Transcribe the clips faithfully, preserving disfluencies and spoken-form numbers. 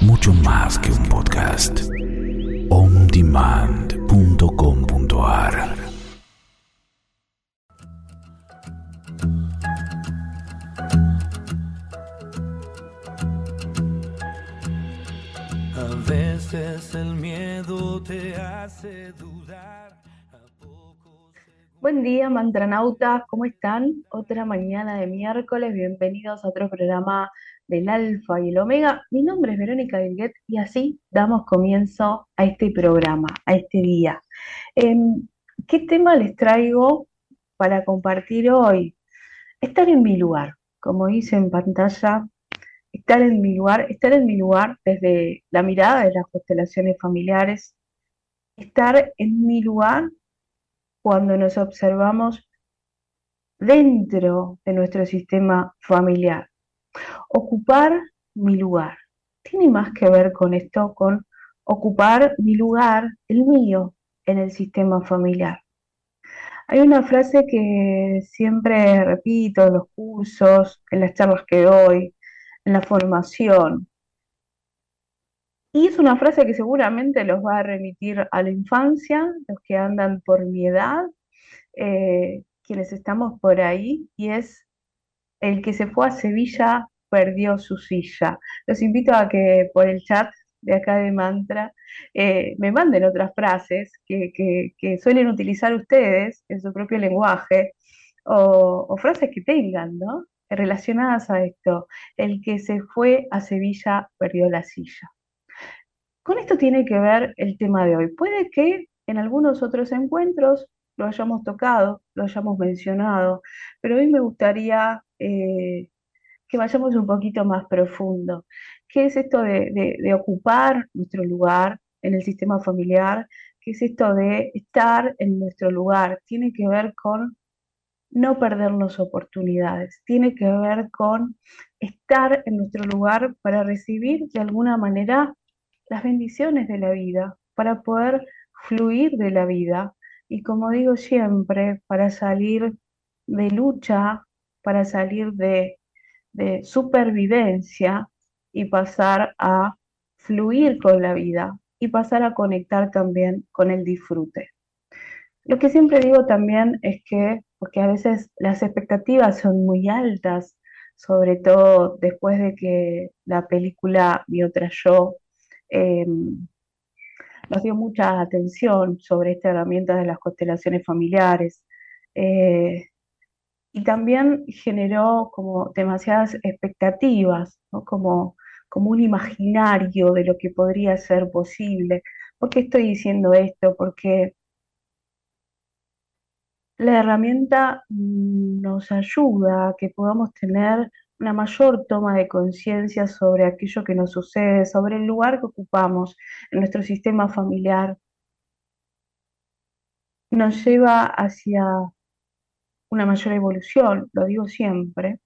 mucho más que un podcast. on demand punto com punto a r. A veces el miedo te hace dudar. A poco se... Buen día, mantranautas, ¿cómo están? Otra mañana de miércoles, bienvenidos a otro programa del Alfa y el Omega. Mi nombre es Verónica Dilguet y así damos comienzo a este programa, a este día. Em, ¿Qué tema les traigo para compartir hoy? Estar en mi lugar, como dice en pantalla, estar en mi lugar, estar en mi lugar desde la mirada de las constelaciones familiares, estar en mi lugar cuando nos observamos dentro de nuestro sistema familiar. Ocupar mi lugar. Tiene más que ver con esto, con ocupar mi lugar, el mío, en el sistema familiar. Hay una frase que siempre repito en los cursos, en las charlas que doy, en la formación. Y es una frase que seguramente los va a remitir a la infancia, los que andan por mi edad, eh, quienes estamos por ahí, y es: el que se fue a Sevilla perdió su silla. Los invito a que por el chat de acá de Mantra eh, me manden otras frases que, que- que suelen utilizar ustedes en su propio lenguaje, o, o frases que tengan, ¿no? Relacionadas a esto. El que se fue a Sevilla perdió la silla. Con esto tiene que ver el tema de hoy. Puede que en algunos otros encuentros lo hayamos tocado, lo hayamos mencionado, pero hoy me gustaría eh, que vayamos un poquito más profundo. ¿Qué es esto de, de- de ocupar nuestro lugar en el sistema familiar? ¿Qué es esto de estar en nuestro lugar? Tiene que ver con no perdernos oportunidades, tiene que ver con estar en nuestro lugar para recibir de alguna manera las bendiciones de la vida, para poder fluir de la vida y, como digo siempre, para salir de lucha, para salir de, de supervivencia y pasar a fluir con la vida y pasar a conectar también con el disfrute. Lo que siempre digo también es que, porque a veces las expectativas son muy altas, sobre todo después de que la película Mi Otra Yo eh, nos dio mucha atención sobre esta herramienta de las constelaciones familiares, eh, y también generó como demasiadas expectativas, ¿no? Como, como un imaginario de lo que podría ser posible. ¿Por qué estoy diciendo esto? Porque la herramienta mm, nos ayuda a que podamos tener una mayor toma de conciencia sobre aquello que nos sucede, sobre el lugar que ocupamos en nuestro sistema familiar. Nos lleva hacia una mayor evolución, lo digo siempre,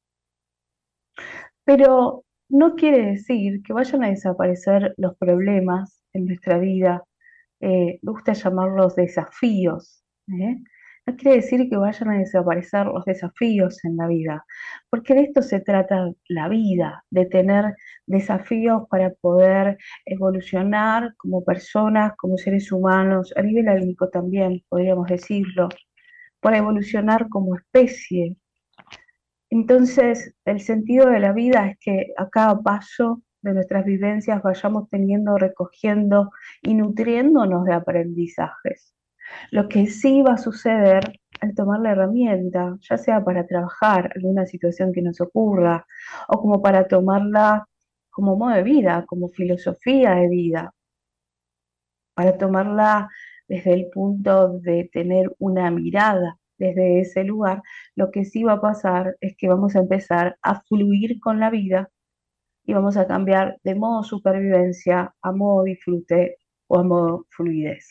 pero no quiere decir que vayan a desaparecer los problemas en nuestra vida. Eh, me gusta llamarlos desafíos, ¿eh? No quiere decir que vayan a desaparecer los desafíos en la vida, porque de esto se trata la vida, de tener desafíos para poder evolucionar como personas, como seres humanos, a nivel álmico también, podríamos decirlo, para evolucionar como especie. Entonces, el sentido de la vida es que a cada paso de nuestras vivencias vayamos teniendo, recogiendo y nutriéndonos de aprendizajes. Lo que sí va a suceder al tomar la herramienta, ya sea para trabajar alguna situación que nos ocurra o como para tomarla como modo de vida, como filosofía de vida, para tomarla desde el punto de tener una mirada desde ese lugar. Lo que sí va a pasar es que vamos a empezar a fluir con la vida y vamos a cambiar de modo supervivencia a modo disfrute o a modo fluidez.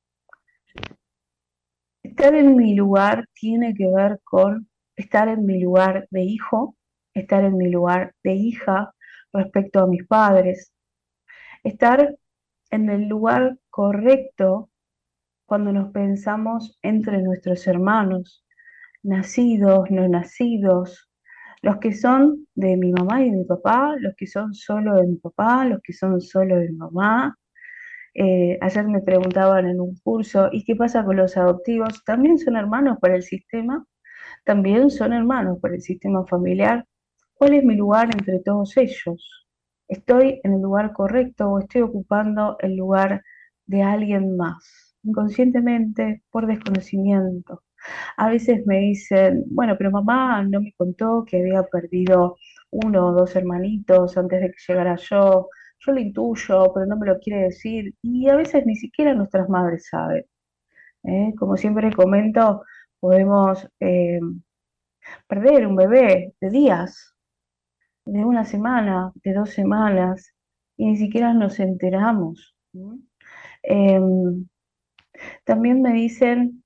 Estar en mi lugar tiene que ver con estar en mi lugar de hijo, estar en mi lugar de hija respecto a mis padres, estar en el lugar correcto cuando nos pensamos entre nuestros hermanos, nacidos, no nacidos, Los que son de mi mamá y de mi papá, los que son solo de mi papá, los que son solo de mi mamá. Eh, ayer me preguntaban en un curso, ¿y qué pasa con los adoptivos? ¿También son hermanos para el sistema? También son hermanos para el sistema familiar. ¿Cuál es mi lugar entre todos ellos? ¿Estoy en el lugar correcto o estoy ocupando el lugar de alguien más? Inconscientemente, por desconocimiento. A veces me dicen, bueno, pero mamá no me contó que había perdido uno o dos hermanitos antes de que llegara yo. Yo lo intuyo, pero no me lo quiere decir. Y a veces ni siquiera nuestras madres saben. ¿Eh? Como siempre comento, podemos eh, perder un bebé de días, de una semana, de dos semanas, y ni siquiera nos enteramos. ¿No? Em, También me dicen,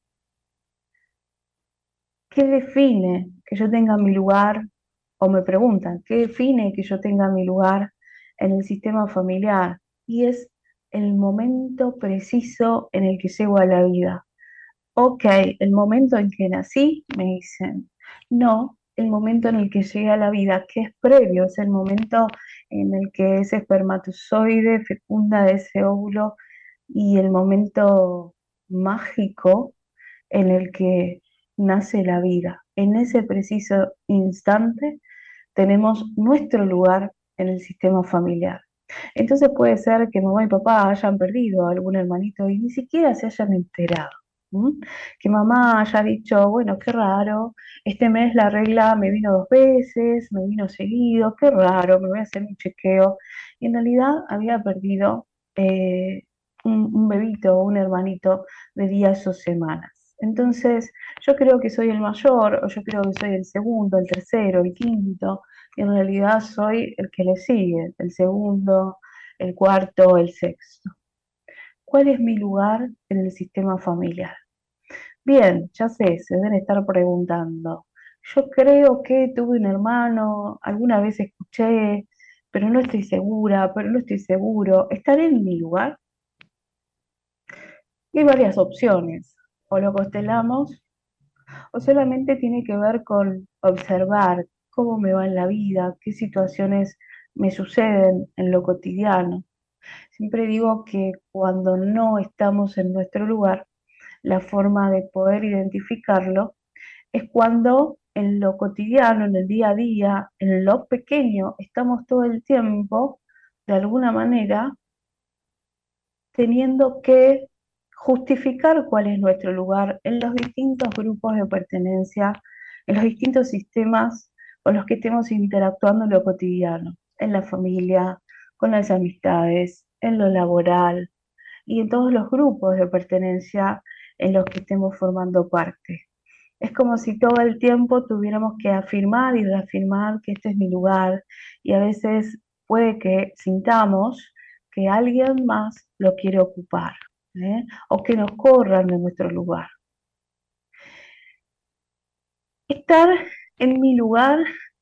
¿qué define que yo tenga mi lugar? O me preguntan, ¿qué define que yo tenga mi lugar en el sistema familiar? Y es el momento preciso en el que llego a la vida. Ok, el momento en que nací, me dicen. No, el momento en el que llegué a la vida, que es previo, es el momento en el que ese espermatozoide fecunda de ese óvulo y el momento mágico en el que nace la vida. En ese preciso instante tenemos nuestro lugar en el sistema familiar. Entonces puede ser que mamá y papá hayan perdido a algún hermanito y ni siquiera se hayan enterado. ¿Mm? Que mamá haya dicho, bueno, qué raro, este mes la regla me vino dos veces, me vino seguido, qué raro, me voy a hacer un chequeo. Y en realidad había perdido eh, un, un bebito o un hermanito de días o semanas. Entonces, yo creo que soy el mayor, o yo creo que soy el segundo, el tercero, el quinto, y en realidad soy el que le sigue, el segundo, el cuarto, el sexto. ¿Cuál es mi lugar en el sistema familiar? Bien, ya sé, se deben estar preguntando. Yo creo que tuve un hermano, alguna vez escuché, pero no estoy segura, pero no estoy seguro. ¿Estaré en mi lugar? Y hay varias opciones. O lo constelamos, o solamente tiene que ver con observar cómo me va en la vida, qué situaciones me suceden en lo cotidiano. Siempre digo que cuando no estamos en nuestro lugar, la forma de poder identificarlo es cuando en lo cotidiano, en el día a día, en lo pequeño, estamos todo el tiempo, de alguna manera, teniendo que justificar cuál es nuestro lugar en los distintos grupos de pertenencia, en los distintos sistemas con los que estemos interactuando en lo cotidiano, en la familia, con las amistades, en lo laboral y en todos los grupos de pertenencia en los que estemos formando parte. Es como si todo el tiempo tuviéramos que afirmar y reafirmar que este es mi lugar y a veces puede que sintamos que alguien más lo quiere ocupar, ¿eh? O que nos corran de nuestro lugar. Estar en mi lugar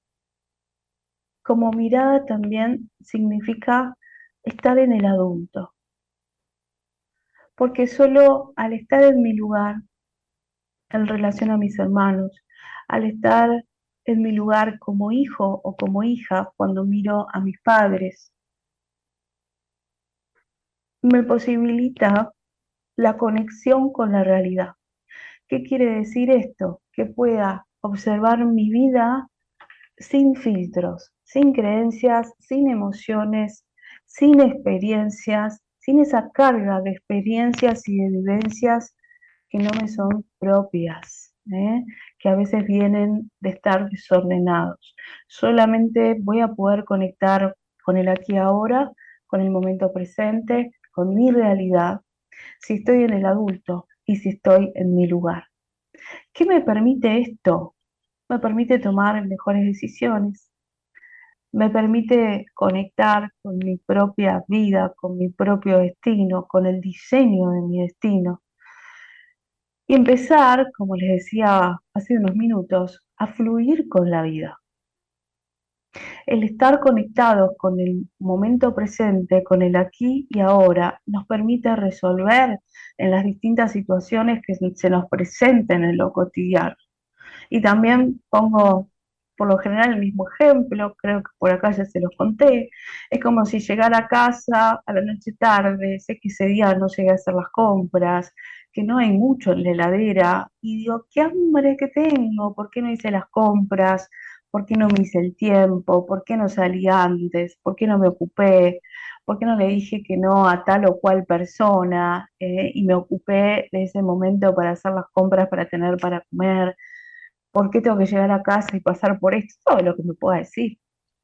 como mirada también significa estar en el adulto, porque solo al estar en mi lugar en relación a mis hermanos, al estar en mi lugar como hijo o como hija cuando miro a mis padres, me posibilita la conexión con la realidad. ¿Qué quiere decir esto? Que pueda observar mi vida sin filtros, sin creencias, sin emociones, sin experiencias, sin esa carga de experiencias y de vivencias que no me son propias, ¿eh? Que a veces vienen de estar desordenados. Solamente voy a poder conectar con el aquí y ahora, con el momento presente, con mi realidad, si estoy en el adulto y si estoy en mi lugar. ¿Qué me permite esto? Me permite tomar mejores decisiones, me permite conectar con mi propia vida, con mi propio destino, con el diseño de mi destino. Y empezar, como les decía hace unos minutos, a fluir con la vida. El estar conectados con el momento presente, con el aquí y ahora, nos permite resolver en las distintas situaciones que se nos presenten en lo cotidiano. Y también pongo por lo general el mismo ejemplo, creo que por acá ya se los conté. Es como si llegara a casa a la noche tarde, sé que ese día no llegué a hacer las compras, que no hay mucho en la heladera, y digo, qué hambre que tengo, ¿por qué no hice las compras? ¿Por qué no me hice el tiempo? ¿Por qué no salí antes? ¿Por qué no me ocupé? ¿Por qué no le dije que no a tal o cual persona? Eh, y me ocupé de ese momento para hacer las compras, para tener para comer. ¿Por qué tengo que llegar a casa y pasar por esto? Todo lo que me pueda decir.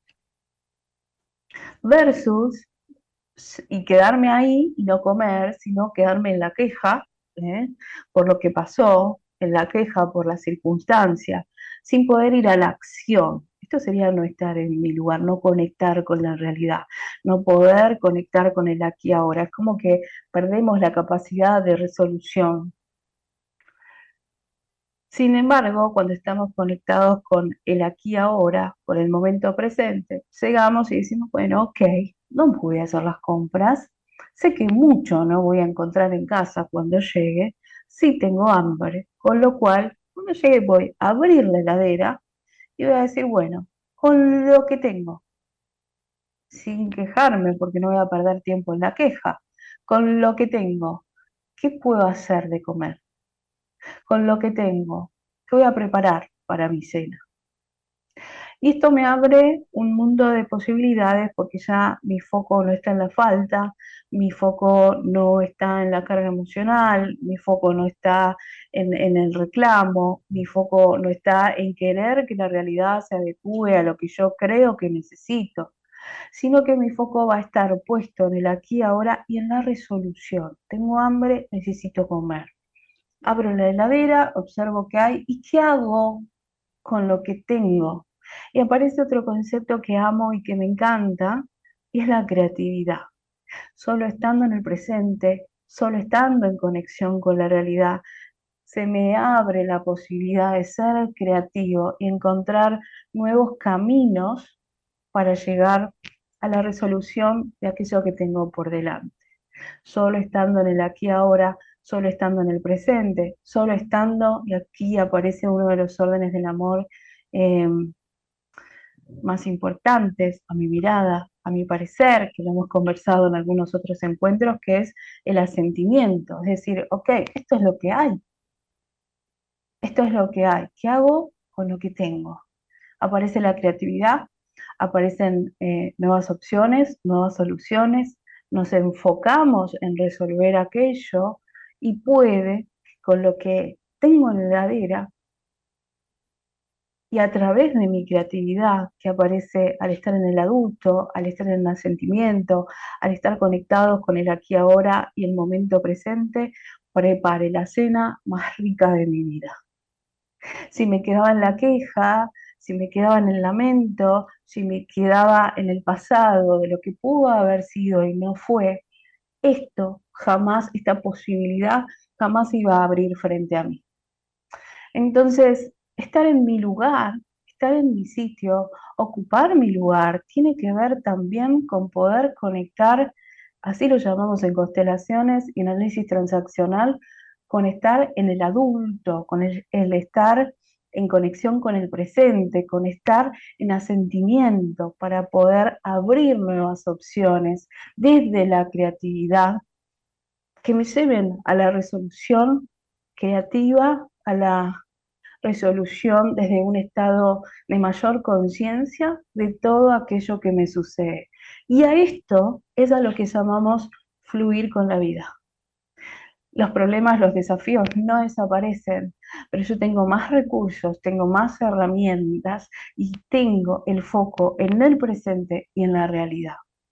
Versus, y quedarme ahí y no comer, sino quedarme en la queja, ¿eh? Por lo que pasó, en la queja por la circunstancia, sin poder ir a la acción. Esto sería no estar en mi lugar, no conectar con la realidad, no poder conectar con el aquí y ahora. Es como que perdemos la capacidad de resolución. Sin embargo, cuando estamos conectados con el aquí y ahora, con el momento presente, llegamos y decimos, bueno, ok, no voy a hacer las compras, sé que mucho no voy a encontrar en casa cuando llegue, sí tengo hambre, con lo cual, cuando llegue voy a abrir la heladera y voy a decir, bueno, con lo que tengo, sin quejarme porque no voy a perder tiempo en la queja, con lo que tengo, ¿qué puedo hacer de comer? Con lo que tengo, ¿qué voy a preparar para mi cena? Y esto me abre un mundo de posibilidades porque ya mi foco no está en la falta, mi foco no está en la carga emocional, mi foco no está en, en el reclamo, mi foco no está en querer que la realidad se adecue a lo que yo creo que necesito, sino que mi foco va a estar puesto en el aquí y ahora y en la resolución. Tengo hambre, necesito comer. Abro la heladera, observo qué hay y qué hago con lo que tengo. Y aparece otro concepto que amo y que me encanta, y es la creatividad. Solo estando en el presente, solo estando en conexión con la realidad, se me abre la posibilidad de ser creativo y encontrar nuevos caminos para llegar a la resolución de aquello que tengo por delante. Solo estando en el aquí y ahora, solo estando en el presente, solo estando, y aquí aparece uno de los órdenes del amor, eh, más importantes a mi mirada, a mi parecer, que lo hemos conversado en algunos otros encuentros, que es el asentimiento. Es decir, ok, esto es lo que hay, esto es lo que hay, ¿qué hago con lo que tengo? Aparece la creatividad, aparecen eh, nuevas opciones, nuevas soluciones, nos enfocamos en resolver aquello y puede, con lo que tengo en la heladera, y a través de mi creatividad, que aparece al estar en el adulto, al estar en el asentimiento, al estar conectados con el aquí y ahora y el momento presente, prepare la cena más rica de mi vida. Si me quedaba en la queja, si me quedaba en el lamento, si me quedaba en el pasado de lo que pudo haber sido y no fue, esto jamás, esta posibilidad jamás iba a abrir frente a mí. Entonces, estar en mi lugar, estar en mi sitio, ocupar mi lugar, tiene que ver también con poder conectar, así lo llamamos en constelaciones y en análisis transaccional, con estar en el adulto, con el, el estar en conexión con el presente, con estar en asentimiento para poder abrir nuevas opciones desde la creatividad que me lleven a la resolución creativa, a la resolución desde un estado de mayor conciencia de todo aquello que me sucede. Y a esto es a lo que llamamos fluir con la vida. Los problemas, los desafíos no desaparecen, pero yo tengo más recursos, tengo más herramientas y tengo el foco en el presente y en la realidad.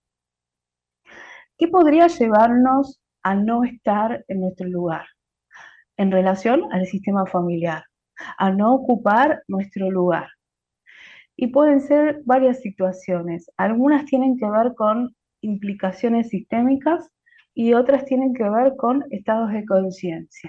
¿Qué podría llevarnos a no estar en nuestro lugar en relación al sistema familiar, a no ocupar nuestro lugar? Y pueden ser varias situaciones. Algunas tienen que ver con implicaciones sistémicas y otras tienen que ver con estados de conciencia.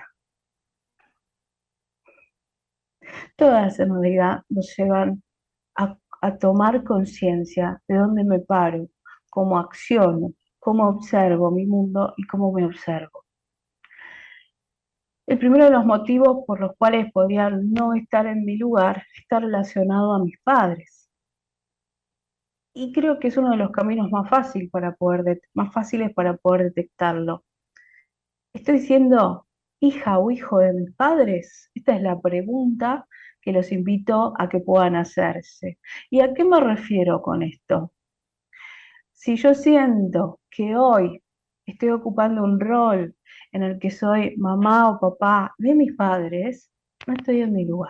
Todas en realidad nos llevan a, a tomar conciencia de dónde me paro, cómo acciono, cómo observo mi mundo y cómo me observo. El primero de los motivos por los cuales podría no estar en mi lugar está relacionado a mis padres. Y creo que es uno de los caminos más fácil para poder det- más fáciles para poder detectarlo. ¿Estoy siendo hija o hijo de mis padres? Esta es la pregunta que los invito a que puedan hacerse. ¿Y a qué me refiero con esto? Si yo siento que hoy estoy ocupando un rol en el que soy mamá o papá de mis padres, no estoy en mi lugar.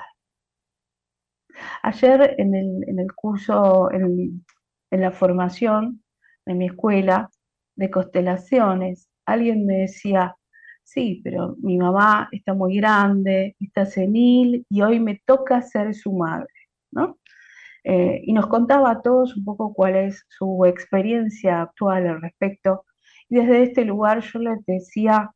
Ayer en el, en el curso, en, en la formación de mi escuela de constelaciones, alguien me decía, sí, pero mi mamá está muy grande, está senil y hoy me toca ser su madre, ¿no? Eh, y nos contaba a todos un poco cuál es su experiencia actual al respecto. Y desde este lugar yo les decía,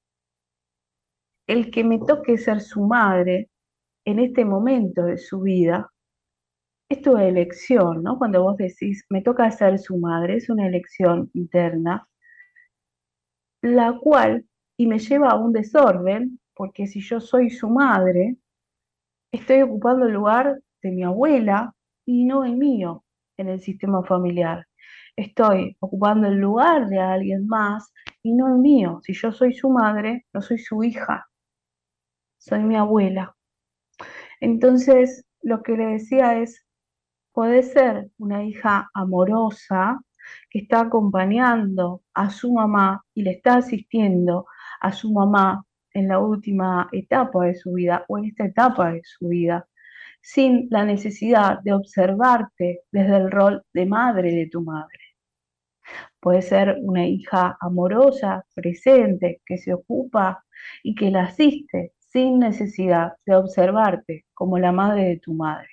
el que me toque ser su madre en este momento de su vida, es tu elección, ¿no? Cuando vos decís, me toca ser su madre, es una elección interna, la cual, y me lleva a un desorden, porque si yo soy su madre, estoy ocupando el lugar de mi abuela y no el mío en el sistema familiar. Estoy ocupando el lugar de alguien más y no el mío. Si yo soy su madre, no soy su hija, soy mi abuela. Entonces, lo que le decía es, puede ser una hija amorosa que está acompañando a su mamá y le está asistiendo a su mamá en la última etapa de su vida o en esta etapa de su vida, sin la necesidad de observarte desde el rol de madre de tu madre. Puede ser una hija amorosa, presente, que se ocupa y que la asiste sin necesidad de observarte como la madre de tu madre.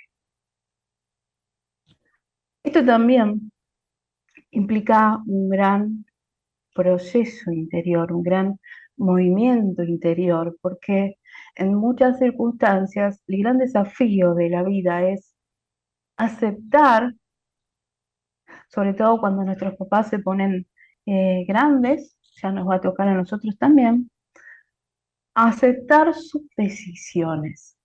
Esto también implica un gran proceso interior, un gran movimiento interior, porque en muchas circunstancias el gran desafío de la vida es aceptar, sobre todo cuando nuestros papás se ponen eh, grandes, ya nos va a tocar a nosotros también, aceptar sus decisiones,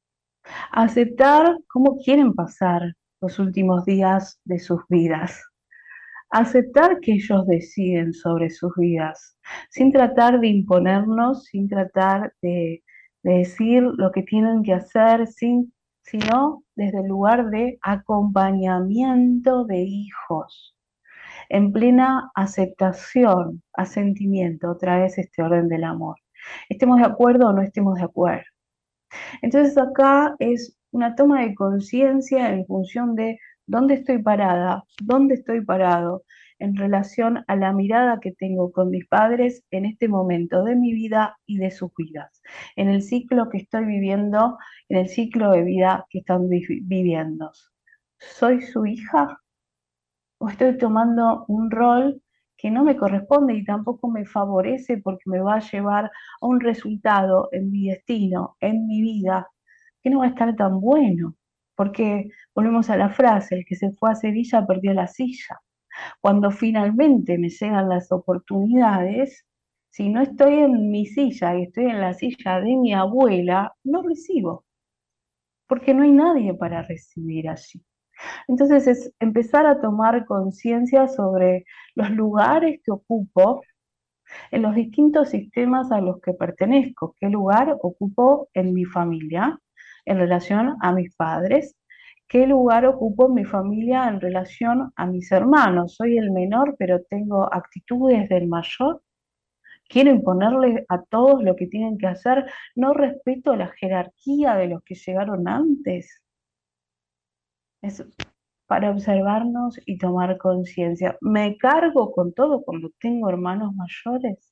aceptar cómo quieren pasar los últimos días de sus vidas. Aceptar que ellos deciden sobre sus vidas, sin tratar de imponernos, sin tratar de, de decir lo que tienen que hacer, sin, sino desde el lugar de acompañamiento de hijos, en plena aceptación, asentimiento, otra vez este orden del amor. Estemos de acuerdo o no estemos de acuerdo. Entonces acá es una toma de conciencia en función de dónde estoy parada, dónde estoy parado en relación a la mirada que tengo con mis padres en este momento de mi vida y de sus vidas, en el ciclo que estoy viviendo, en el ciclo de vida que están vi viviendo. ¿Soy su hija o estoy tomando un rol que no me corresponde y tampoco me favorece porque me va a llevar a un resultado en mi destino, en mi vida, que no va a estar tan bueno? Porque volvemos a la frase, el que se fue a Sevilla perdió la silla. Cuando finalmente me llegan las oportunidades, si no estoy en mi silla y estoy en la silla de mi abuela, no recibo, porque no hay nadie para recibir allí. Entonces es empezar a tomar conciencia sobre los lugares que ocupo en los distintos sistemas a los que pertenezco. ¿Qué lugar ocupo en mi familia en relación a mis padres? ¿Qué lugar ocupo en mi familia en relación a mis hermanos? Soy el menor, pero tengo actitudes del mayor. Quiero imponerle a todos lo que tienen que hacer. No respeto la jerarquía de los que llegaron antes. Es para observarnos y tomar conciencia. ¿Me cargo con todo cuando tengo hermanos mayores?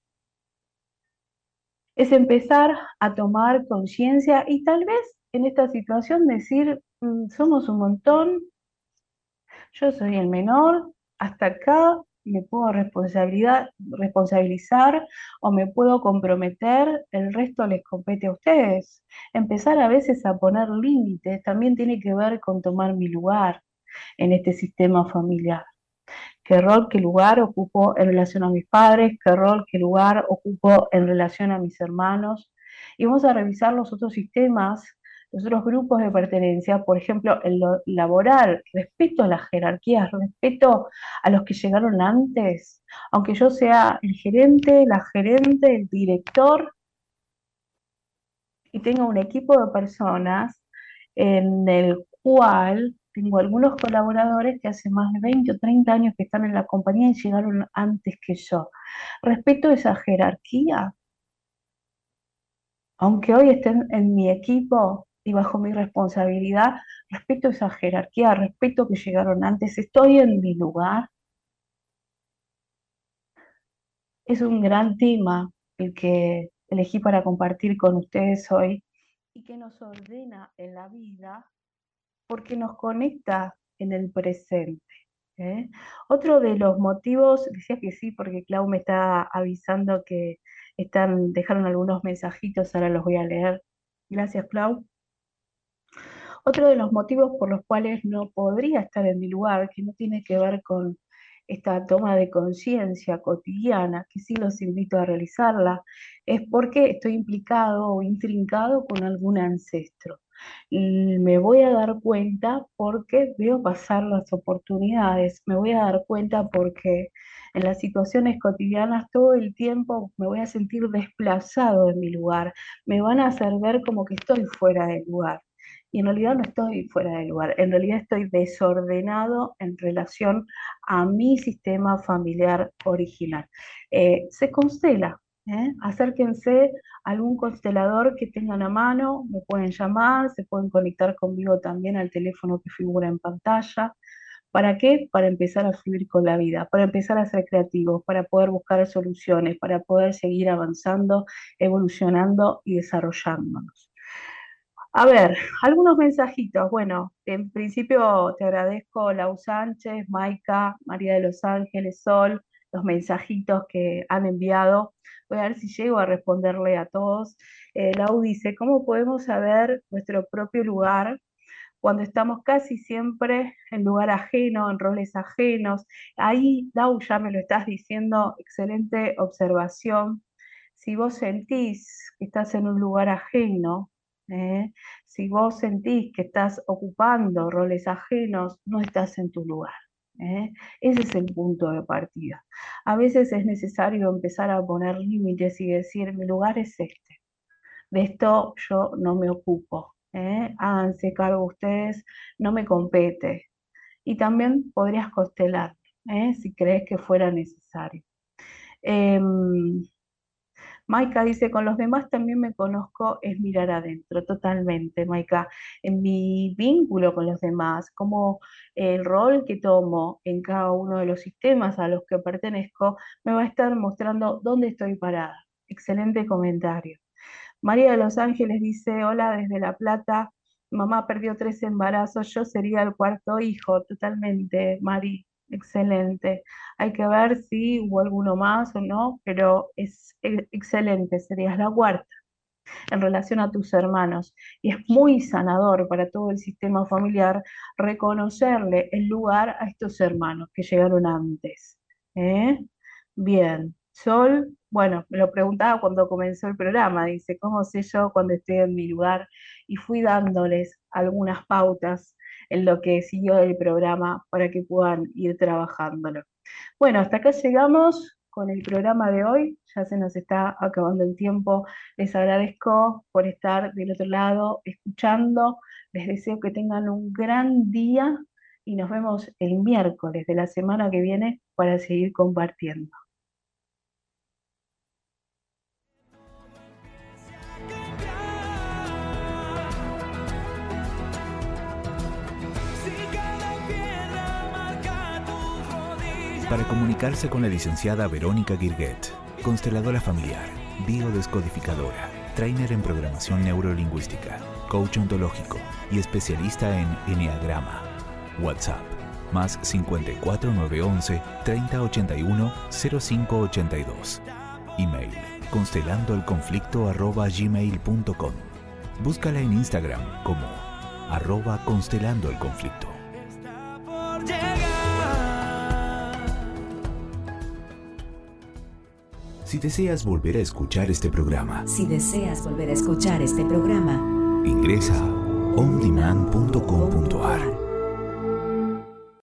Es empezar a tomar conciencia y tal vez en esta situación decir, mm, somos un montón, yo soy el menor, hasta acá me puedo responsabilidad, responsabilizar o me puedo comprometer, el resto les compete a ustedes. Empezar a veces a poner límites también tiene que ver con tomar mi lugar en este sistema familiar. ¿Qué rol, qué lugar ocupo en relación a mis padres? ¿Qué rol, qué lugar ocupo en relación a mis hermanos? Y vamos a revisar los otros sistemas, los otros grupos de pertenencia, por ejemplo, el lo- laboral, respeto a las jerarquías, respeto a los que llegaron antes, aunque yo sea el gerente, la gerente, el director y tenga un equipo de personas en el cual tengo algunos colaboradores que hace más de veinte o treinta años que están en la compañía y llegaron antes que yo. Respeto esa jerarquía, aunque hoy estén en mi equipo y bajo mi responsabilidad, respeto esa jerarquía, respeto que llegaron antes, estoy en mi lugar. Es un gran tema el que elegí para compartir con ustedes hoy y que nos ordena en la vida porque nos conecta en el presente. ¿eh? Otro de los motivos, decía que sí, porque Clau me está avisando que están, dejaron algunos mensajitos, ahora los voy a leer. Gracias, Clau. Otro de los motivos por los cuales no podría estar en mi lugar, que no tiene que ver con esta toma de conciencia cotidiana, que sí los invito a realizarla, es porque estoy implicado o intrincado con algún ancestro. Y me voy a dar cuenta porque veo pasar las oportunidades, me voy a dar cuenta porque en las situaciones cotidianas todo el tiempo me voy a sentir desplazado de mi lugar, me van a hacer ver como que estoy fuera del lugar. Y en realidad no estoy fuera de lugar, en realidad estoy desordenado en relación a mi sistema familiar original. Eh, se constela, ¿eh? Acérquense a algún constelador que tengan a mano, me pueden llamar, se pueden conectar conmigo también al teléfono que figura en pantalla. ¿Para qué? Para empezar a fluir con la vida, para empezar a ser creativos, para poder buscar soluciones, para poder seguir avanzando, evolucionando y desarrollándonos. A ver, algunos mensajitos. Bueno, en principio te agradezco Lau Sánchez, Maika, María de los Ángeles, Sol, los mensajitos que han enviado. Voy a ver si llego a responderle a todos. Eh, Lau dice, ¿cómo podemos saber nuestro propio lugar cuando estamos casi siempre en lugar ajeno, en roles ajenos? Ahí, Lau, ya me lo estás diciendo, excelente observación. Si vos sentís que estás en un lugar ajeno, ¿eh? Si vos sentís que estás ocupando roles ajenos, no estás en tu lugar. ¿eh? Ese es el punto de partida. A veces es necesario empezar a poner límites y decir, mi lugar es este. De esto yo no me ocupo. ¿eh? Háganse cargo ustedes, no me compete. Y también podrías constelar, ¿eh? si crees que fuera necesario. Eh, Maika dice, con los demás también me conozco, es mirar adentro, totalmente, Maika. En mi vínculo con los demás, como el rol que tomo en cada uno de los sistemas a los que pertenezco, me va a estar mostrando dónde estoy parada. Excelente comentario. María de los Ángeles dice, hola desde La Plata, mamá perdió tres embarazos, yo sería el cuarto hijo, totalmente, Mari, excelente. Hay que ver si hubo alguno más o no, pero es e- excelente, serías la cuarta en relación a tus hermanos. Y es muy sanador para todo el sistema familiar reconocerle el lugar a estos hermanos que llegaron antes. ¿eh? Bien, Sol, bueno, me lo preguntaba cuando comenzó el programa, dice, ¿cómo sé yo cuando estoy en mi lugar? Y fui dándoles algunas pautas en lo que siguió el programa para que puedan ir trabajándolo. Bueno, hasta acá llegamos con el programa de hoy, ya se nos está acabando el tiempo. Les agradezco por estar del otro lado, escuchando, les deseo que tengan un gran día y nos vemos el miércoles de la semana que viene para seguir compartiendo. Para comunicarse con la licenciada Verónica Guirguet, consteladora familiar, biodescodificadora, trainer en programación neurolingüística, coach ontológico y especialista en eneagrama. WhatsApp, más cincuenta y cuatro nueve once treinta ochenta y uno cero cinco ochenta y dos. Email, constelandoelconflicto arroba gmail punto com. Búscala en Instagram como arroba constelandoelconflicto. Si deseas volver a escuchar este programa, Si deseas volver a escuchar este programa, ingresa a ondemand punto com punto ar.